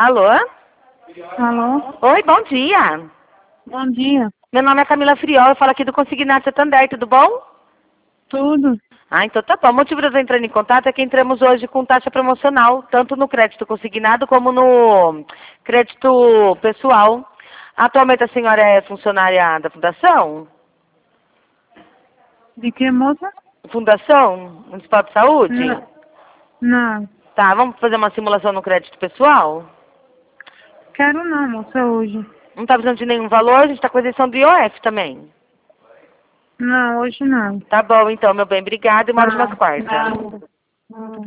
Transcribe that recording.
Alô? Alô? Oi, bom dia. Bom dia. Meu nome é Camila Friol, eu falo aqui do Consignado Santander, tudo bom? Tudo? Ah, então tá bom. O motivo de eu estar entrando em contato é que entramos hoje com taxa promocional, tanto no crédito consignado como no crédito pessoal. Atualmente a senhora é funcionária da fundação? De que, moça? Fundação Municipal de Saúde? Não. Não. Tá, vamos fazer uma simulação no crédito pessoal? Quero não, moça, hoje. Não tá precisando de nenhum valor, a gente tá com isenção do IOF também. Não, hoje não. Tá bom então, meu bem, obrigada e uma ótima quarta. Não.